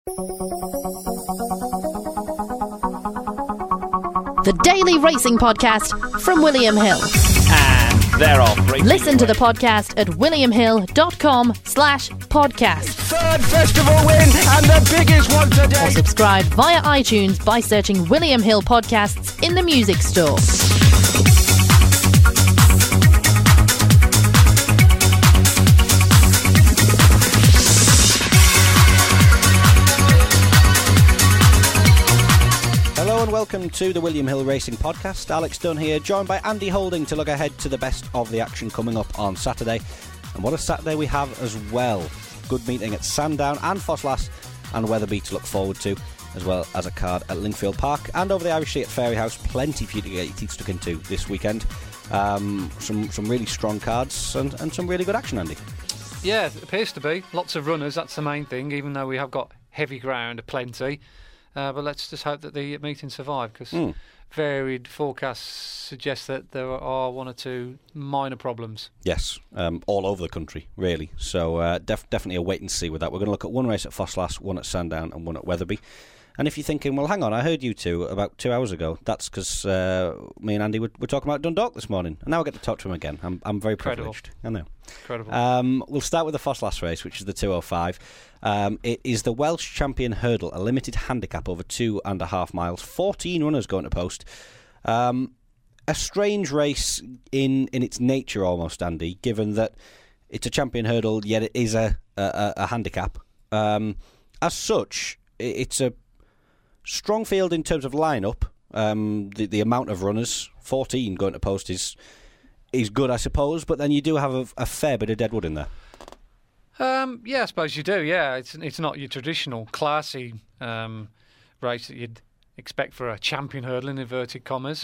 The Daily Racing Podcast from William Hill. And they're off. Listen to the podcast at williamhill.com/podcast. Third festival win and the biggest one today. Or subscribe via iTunes by searching William Hill Podcasts in the music store. Hello and welcome to the William Hill Racing Podcast. Alex Dunn here, joined by Andy Holding to look ahead to the best of the action coming up on Saturday. And what a Saturday we have as well. Good meeting at Sandown and Ffoslas and Wetherby to look forward to, as well as a card at Lingfield Park and over the Irish Sea at Fairyhouse. Plenty for you to get your teeth stuck into this weekend. Some really strong cards and some really good action, Andy. Yeah, it appears to be. Lots of runners, that's the main thing, even though we have got heavy ground, plenty. But let's just hope that the meeting survive, because varied forecasts suggest that there are one or two minor problems. Yes, all over the country, really. So definitely a wait and see with that. We're going to look at one race at Ffoslas, one at Sandown and one at Wetherby. And if you're thinking, well, hang on, I heard you two about 2 hours ago, that's because me and Andy were talking about Dundalk this morning. And now I get to talk to him again. I'm very privileged. I know. Incredible. We'll start with the Ffoslas race, which is the 205. It is the Welsh Champion Hurdle, a limited handicap over 2.5 miles. 14 runners going to post. A strange race in its nature almost, Andy, given that it's a Champion Hurdle, yet it is a handicap. As such, it's a strong field in terms of line-up. The amount of runners, 14 going to post, is good, I suppose, but then you do have a fair bit of deadwood in there. Yeah, I suppose you do, yeah. It's not your traditional classy race that you'd expect for a champion hurdle, in inverted commas.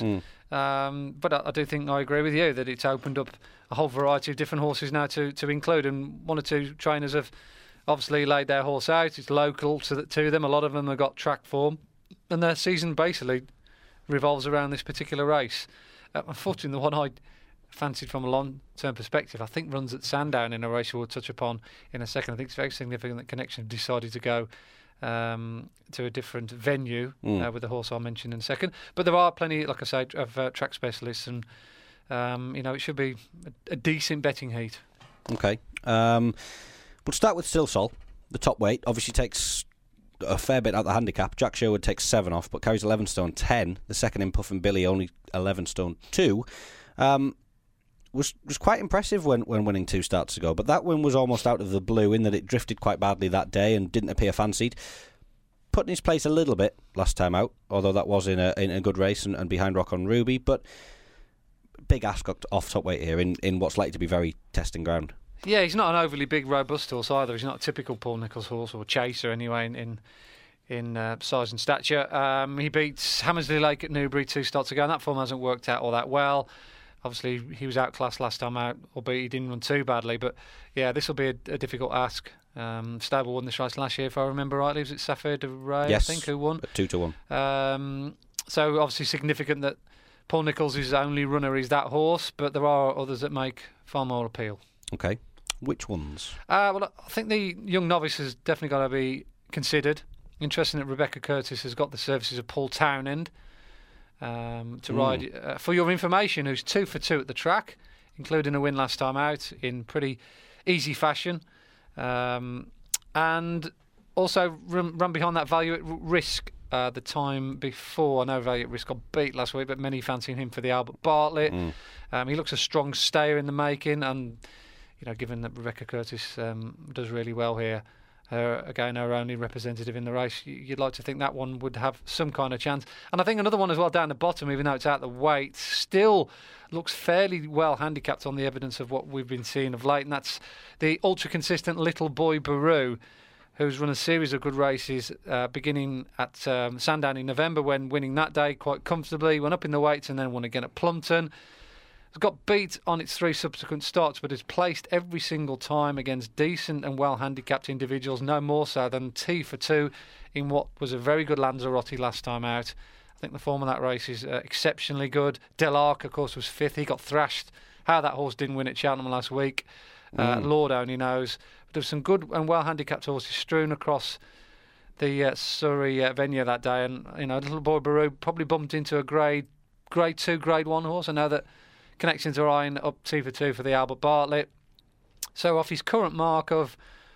But I do think I agree with you that it's opened up a whole variety of different horses now to include, and one or two trainers have obviously laid their horse out. It's local to them. A lot of them have got track form, and their season basically revolves around this particular race. Unfortunately, the one I fancied from a long-term perspective, I think runs at Sandown in a race we'll touch upon in a second. I think it's very significant that Connection decided to go to a different venue with the horse I'll mention in a second. But there are plenty, like I say, of track specialists, and it should be a decent betting heat. Okay. We'll start with Stilsol, the top weight. Obviously takes a fair bit out of the handicap. Jack Sherwood takes 7 off, but carries 11 stone 10. The second in Puff and Billy only 11 stone 2. Was quite impressive when winning 2 starts ago, but that win was almost out of the blue in that it drifted quite badly that day and didn't appear fancied. Put in his place a little bit last time out, although that was in a good race and behind Rock on Ruby, but big ask off top weight here in what's likely to be very testing ground. Yeah, he's not an overly big, robust horse either. He's not a typical Paul Nicholls horse, or chaser anyway, in size and stature. He beats Hammersley Lake at Newbury 2 starts ago, and that form hasn't worked out all that well. Obviously, he was outclassed last time out, albeit he didn't run too badly. But yeah, this will be a difficult ask. Stable won this race last year, if I remember rightly. Was it Safir de Ray, yes, I think, who won? 2-1. So obviously significant that Paul Nicholls' only runner is that horse, but there are others that make far more appeal. Okay. Which ones? Well, I think the young novice has definitely got to be considered. Interesting that Rebecca Curtis has got the services of Paul Townend to ride. For your information, who's 2 for 2 at the track, including a win last time out in pretty easy fashion. And also run behind that Value at Risk the time before. I know Value at Risk got beat last week, but many fancying him for the Albert Bartlett. He looks a strong stayer in the making, and given that Rebecca Curtis does really well here, again, our only representative in the race, you'd like to think that one would have some kind of chance. And I think another one as well down the bottom, even though it's out the weight, still looks fairly well handicapped on the evidence of what we've been seeing of late, and that's the ultra-consistent Little Boy Baru, who's run a series of good races, beginning at Sandown in November, when winning that day quite comfortably, went up in the weights and then won again at Plumpton. It's got beat on its 3 subsequent starts, but has placed every single time against decent and well-handicapped individuals, no more so than T for 2 in what was a very good Lanzarote last time out. I think the form of that race is exceptionally good. Del Arc, of course, was 5th. He got thrashed. How that horse didn't win at Cheltenham last week, Lord only knows. But there's some good and well-handicapped horses strewn across the Surrey venue that day, and Little Boy Baru probably bumped into a Grade 2, Grade 1 horse. I know that Connections are eyeing up 2 for 2 for the Albert Bartlett. So off his current mark of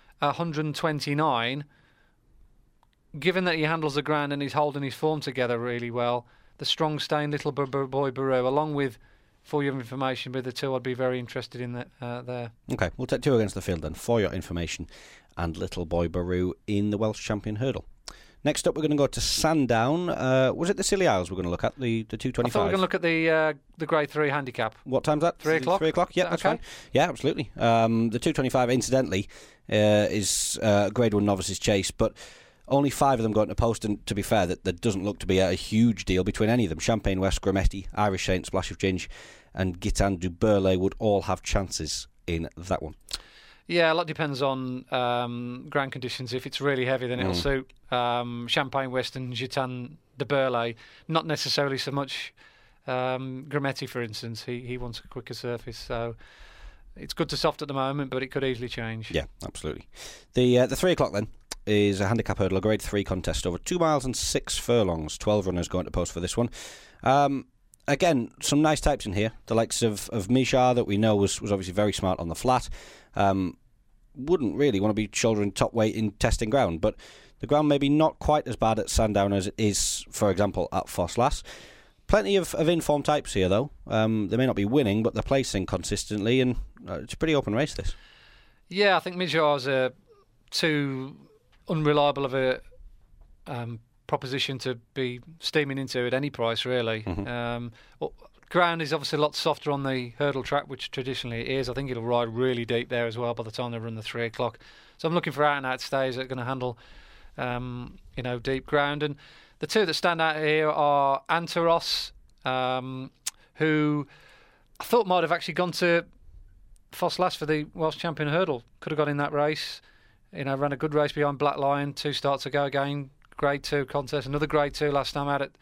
129, given that he handles the ground and he's holding his form together really well, the strong staying Little Boy Baru, along with, for your information, with the 2 I'd be very interested in there. Okay, we'll take 2 against the field then, for your information, and Little Boy Baru in the Welsh Champion Hurdle. Next up, we're going to go to Sandown. Was it the Scilly Isles we're going to look at, the 225? I thought we were going to look at the Grade 3 handicap. What time's that? 3 o'clock? 3 o'clock, yeah, that's okay? fine. Yeah, absolutely. The 225, incidentally, is Grade 1 Novices Chase, but only 5 of them going to post, and to be fair, that doesn't look to be a huge deal between any of them. Champagne West, Grametti, Irish Saint, Splash of Ginge, and Gitan du Burley would all have chances in that one. Yeah, a lot depends on ground conditions. If it's really heavy, then it'll suit Champagne West and Gitan de Burley. Not necessarily so much Grametti, for instance. He wants a quicker surface, so it's good to soft at the moment, but it could easily change. Yeah, absolutely. The 3 o'clock then is a handicap hurdle, a Grade 3 contest over 2 miles and 6 furlongs. 12 runners going to post for this one. Again, some nice types in here. The likes of Mishar, that we know was obviously very smart on the flat. Wouldn't really want to be shouldering top weight in testing ground, but the ground maybe not quite as bad at Sandown as it is, for example, at Fosslas. Plenty of informed types here, though. They may not be winning, but they're placing consistently, and it's a pretty open race, this. Yeah, I think Mijar's too unreliable of a proposition to be steaming into at any price, really. Ground is obviously a lot softer on the hurdle track, which traditionally it is. I think it'll ride really deep there as well by the time they run the 3 o'clock. So I'm looking for out-and-out stays that are going to handle, deep ground. And the 2 that stand out here are Antaros, who I thought might have actually gone to Fosslas for the Welsh Champion Hurdle. Could have got in that race. Ran a good race behind Black Lion 2 starts ago again. Grade 2 contest, another Grade 2 last time out at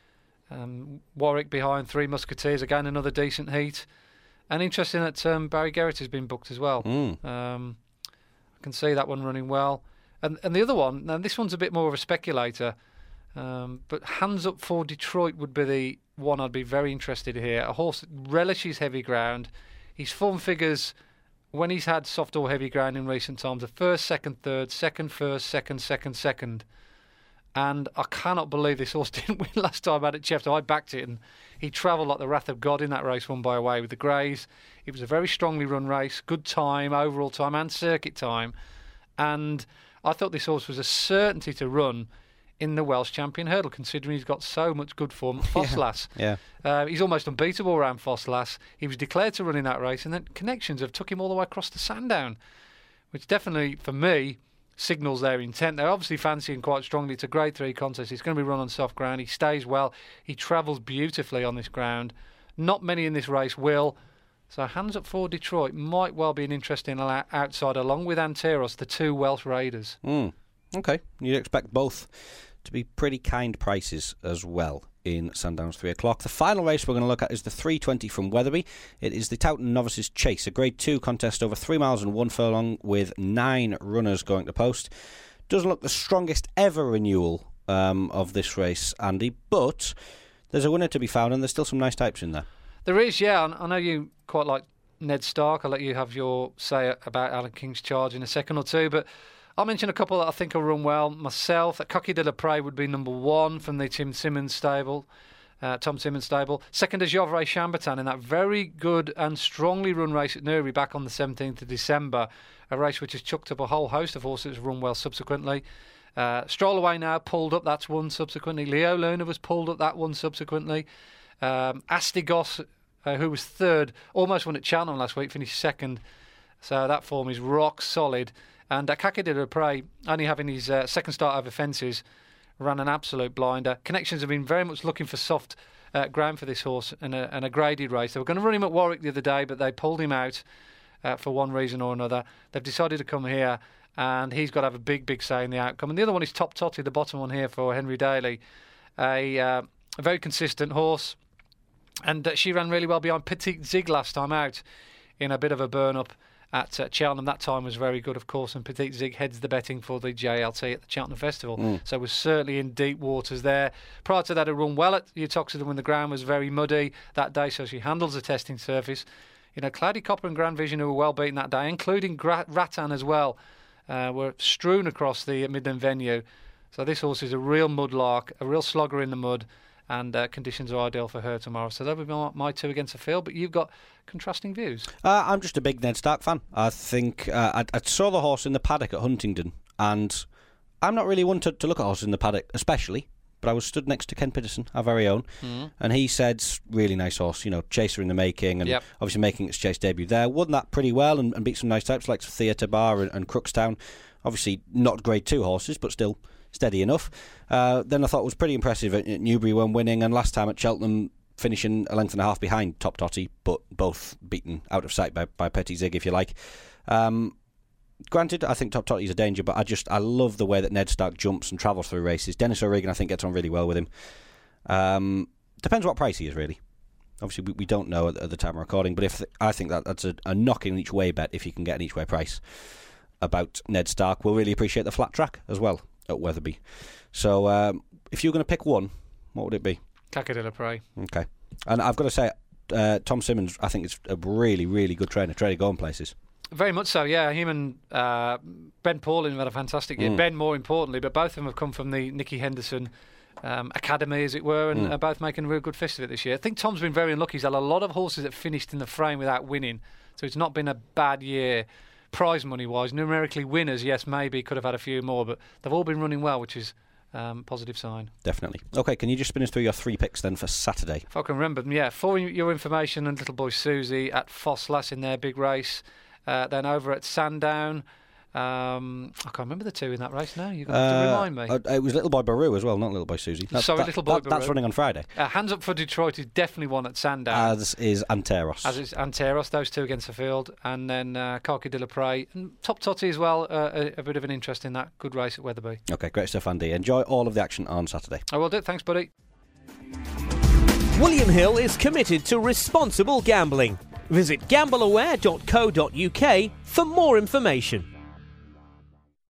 Warwick behind 3 Musketeers, again another decent heat. And interesting that Barry Gerrit has been booked as well. I can see that one running well. And the other one, now this one's a bit more of a speculator, but Hands Up for Detroit would be the one I'd be very interested in here. A horse that relishes heavy ground. His form figures, when he's had soft or heavy ground in recent times, are first, second, third, second, first, second, second, second. And I cannot believe this horse didn't win last time out at Chepstow. I backed it, and he travelled like the wrath of God in that race, won by a way with the Greys. It was a very strongly run race, good time, overall time, and circuit time. And I thought this horse was a certainty to run in the Welsh Champion Hurdle, considering he's got so much good form at Fosslas. Yeah. He's almost unbeatable around Fosslas. He was declared to run in that race, and then Connections have took him all the way across to Sandown, which definitely, for me, signals their intent. They're obviously fancying quite strongly. It's a Grade 3 contest. It's going to be run on soft ground. He stays well. He travels beautifully on this ground. Not many in this race will. So Hands Up for Detroit might well be an interesting outside, along with Anteros, the 2 Welsh Raiders. Okay. You'd expect both to be pretty kind prices as well in Sandown's 3 o'clock. The final race we're going to look at is the 320 from Wetherby. It is the Towton Novices Chase, a Grade 2 contest over 3 miles and 1 furlong with 9 runners going to post. Doesn't look the strongest ever renewal of this race, Andy, but there's a winner to be found, and there's still some nice types in there. There is, yeah. I know you quite like Ned Stark. I'll let you have your say about Alan King's Charge in a second or two, but I'll mention a couple that I think will run well myself. Cocky de la Prey would be number 1 from the Tom Simmons stable. Second is Jovre Chambertin in that very good and strongly run race at Newry back on the 17th of December. A race which has chucked up a whole host of horses that run well subsequently. Stroll Away Now pulled up, that's one subsequently. Leo Luna was pulled up, that one subsequently. Astigos, who was 3rd, almost won at Cheltenham last week, finished 2nd. So that form is rock solid. And Kaki de la Prey, only having his second start over fences, ran an absolute blinder. Connections have been very much looking for soft ground for this horse and a graded race. They were going to run him at Warwick the other day, but they pulled him out for one reason or another. They've decided to come here, and he's got to have a big, big say in the outcome. And the other one is Top Totty, the bottom one here for Henry Daly. A very consistent horse, and she ran really well behind Petit Zig last time out in a bit of a burn-up. at Cheltenham. That time was very good, of course, and Petit Zig heads the betting for the JLT at the Cheltenham Festival. So we're certainly in deep waters there. Prior to that, it run well at Uttoxeter when the ground was very muddy that day, so she handles the testing surface. Cloudy Copper and Grand Vision, who were well beaten that day, including Rattan as well, were strewn across the Midland venue. So this horse is a real mudlark, a real slogger in the mud, and conditions are ideal for her tomorrow. So that would be my two against the field, but you've got contrasting views. I'm just a big Ned Stark fan. I think I saw the horse in the paddock at Huntingdon, and I'm not really one to look at horses in the paddock, especially, but I was stood next to Ken Pitterson, our very own, and he said, really nice horse, chaser in the making, and obviously making its chase debut there. Won that pretty well and beat some nice types like Theatre Bar and Crookstown. Obviously not grade 2 horses, but still steady enough. Then I thought it was pretty impressive at Newbury when winning, and last time at Cheltenham finishing a length and a half behind Top Totty, but both beaten out of sight by Petit Zig, if you like. Granted, I think Top Totty's a danger, but I love the way that Ned Stark jumps and travels through races. Dennis O'Regan, I think, gets on really well with him. Depends what price he is, really. Obviously, we don't know at the time of recording, but I think that's a knocking each way bet if you can get an each way price about Ned Stark. We'll really appreciate the flat track as well at Wetherby. So if you were going to pick one, what would it be? Caca de la Prey. Okay. And I've got to say, Tom Simmons, I think, is a really, really good trainer going places. Very much so, yeah. Him and Ben Paulin have had a fantastic year. Ben, more importantly, but both of them have come from the Nicky Henderson academy, as it were, and are both making a real good fist of it this year. I think Tom's been very unlucky. He's had a lot of horses that finished in the frame without winning, so it's not been a bad year prize money-wise. Numerically winners, yes, maybe could have had a few more, but they've all been running well, which is a positive sign. Definitely. Okay, can you just spin us through your 3 picks then for Saturday? If I can remember them, yeah. For your information, and Little Boy Susie at Fosslas in their big race. Then over at Sandown, I can't remember the two in that race now. You've got to remind me. It was Little Boy Baru as well, not Little Boy Susie. Little Boy Baru. That's running on Friday. Hands Up for Detroit is definitely one at Sandown. As is Anteros. As is Anteros, those two against the field. And then Caca de la Prey. And Top Totty as well, a bit of an interest in that. Good race at Wetherby. Okay, great stuff, Andy. Enjoy all of the action on Saturday. I will do. Thanks, buddy. William Hill is committed to responsible gambling. Visit gambleaware.co.uk for more information.